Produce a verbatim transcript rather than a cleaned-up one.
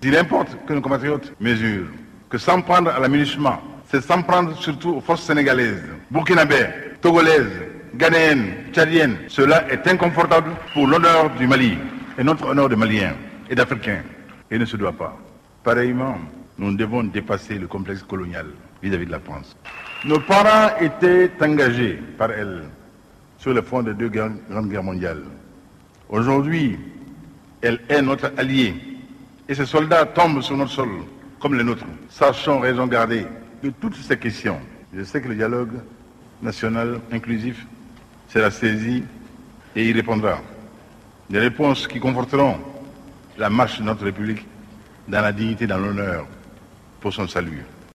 Il importe que nos compatriotes mesurent que s'en prendre à l'aménagement, c'est s'en prendre surtout aux forces sénégalaises, burkinabées, togolaises, ghanéennes, tchadiennes. Cela est inconfortable pour l'honneur du Mali et notre honneur de Maliens et d'Africains. Et ne se doit pas. Pareillement, nous devons dépasser le complexe colonial vis-à-vis de la France. Nos parents étaient engagés par elle sur le front des deux grandes guerres mondiales. Aujourd'hui, elle est notre alliée et ces soldats tombent sur notre sol comme les nôtres. Sachons raison garder de toutes ces questions. Je sais que le dialogue national inclusif sera saisi et y répondra. Des réponses qui conforteront la marche de notre République dans la dignité, dans l'honneur, pour son salut.